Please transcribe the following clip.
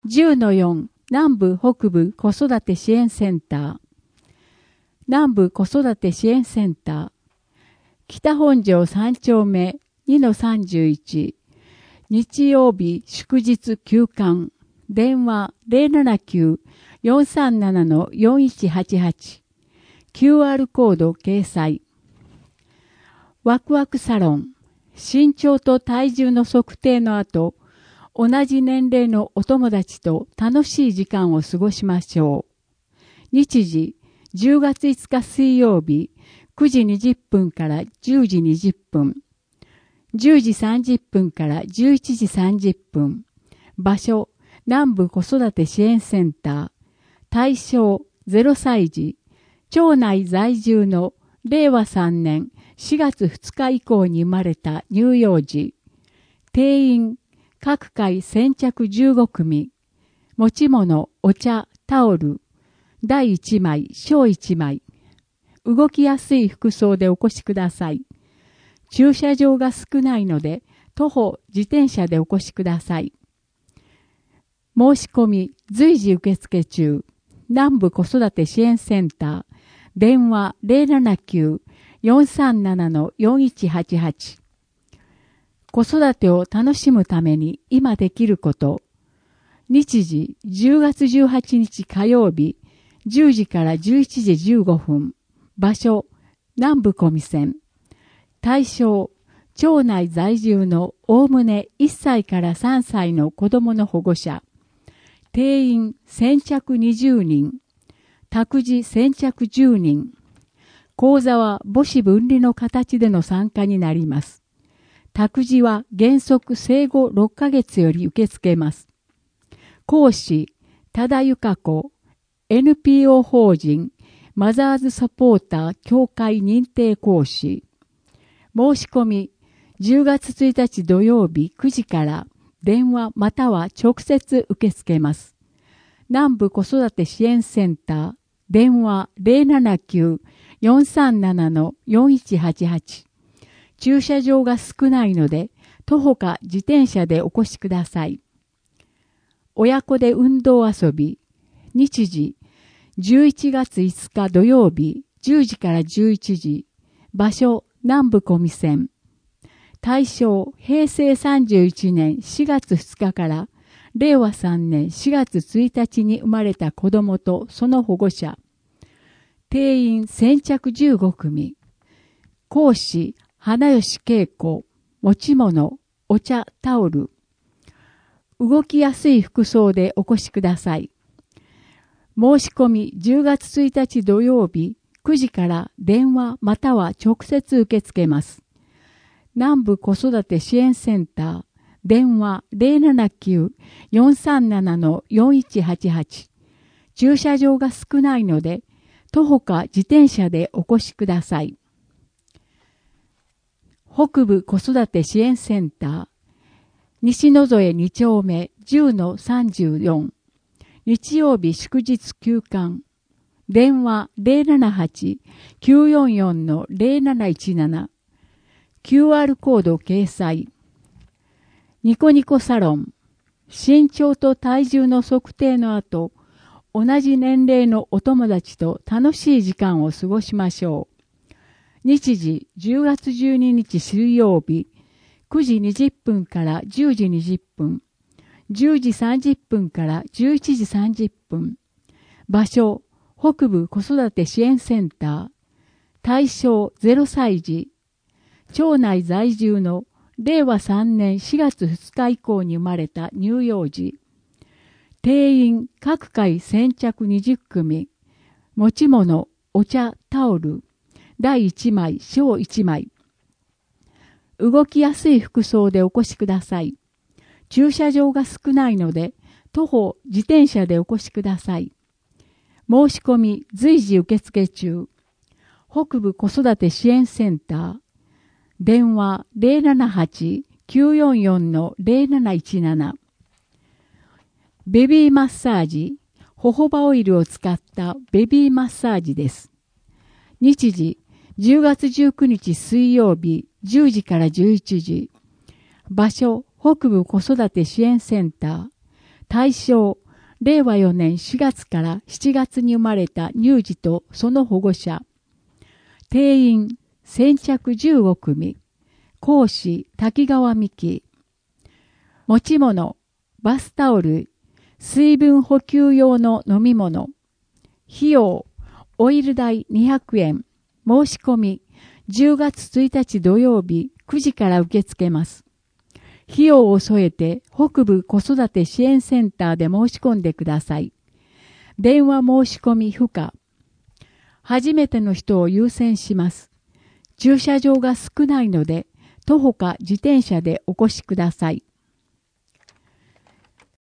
10-4南部北部子育て支援センター。南部子育て支援センター。北本庄3丁目 2-31。日曜日祝日休館。電話 079-437-4188。QR コード掲載。ワクワクサロン。身長と体重の測定の後、同じ年齢のお友達と楽しい時間を過ごしましょう。日時、10月5日水曜日、9時20分から10時20分。10時30分から11時30分。場所、南部子育て支援センター。対象、0歳児。町内在住の令和3年4月2日以降に生まれた乳幼児。定員、各回先着15組。持ち物、お茶、タオル。大1枚、小1枚。動きやすい服装でお越しください。駐車場が少ないので、徒歩、自転車でお越しください。申し込み、随時受付中。南部子育て支援センター。電話 079-437-4188。子育てを楽しむために今できること。日時10月18日火曜日10時から11時15分。場所南部小見線。対象町内在住のおおむね1歳から3歳の子供の保護者。定員先着20人。託児先着10人。講座は母子分離の形での参加になります。託児は原則生後6ヶ月より受け付けます。講師、多田由香子、NPO 法人、マザーズサポーター協会認定講師。申し込み、10月1日土曜日9時から電話または直接受け付けます。南部子育て支援センター、電話 079-437-4188。駐車場が少ないので、徒歩か自転車でお越しください。親子で運動遊び。日時、11月5日土曜日、10時から11時。場所、南部小見線。対象、平成31年4月2日から、令和3年4月1日に生まれた子供とその保護者。定員先着15組。講師、花吉恵子、持ち物、お茶、タオル。動きやすい服装でお越しください。申し込み10月1日土曜日9時から電話または直接受け付けます。南部子育て支援センター、電話 079-437-4188。駐車場が少ないので、徒歩か自転車でお越しください。北部子育て支援センター、西野添2丁目 10-34。日曜日祝日休館。電話 078-944-0717。QR コード掲載。ニコニコサロン。身長と体重の測定の後、同じ年齢のお友達と楽しい時間を過ごしましょう。日時10月12日水曜日9時20分から10時20分。10時30分から11時30分。場所、北部子育て支援センター。対象0歳児。町内在住の令和3年4月2日以降に生まれた乳幼児。定員各回先着20組。持ち物、お茶、タオル。大1枚、小1枚。動きやすい服装でお越しください。駐車場が少ないので、徒歩、自転車でお越しください。申し込み、随時受付中。北部子育て支援センター。電話 078-944-0717。ベビーマッサージ、ホホバオイルを使ったベビーマッサージです。日時、10月19日水曜日10時から11時。場所、北部子育て支援センター。 対象、令和4年4月から7月に生まれた乳児とその保護者。定員、先着15組。講師、滝川美希。持ち物、バスタオル、水分補給用の飲み物。費用、オイル代200円。申し込み、10月1日土曜日9時から受け付けます。費用を添えて北部子育て支援センターで申し込んでください。電話申し込み不可。初めての人を優先します。駐車場が少ないので、徒歩か自転車でお越しください。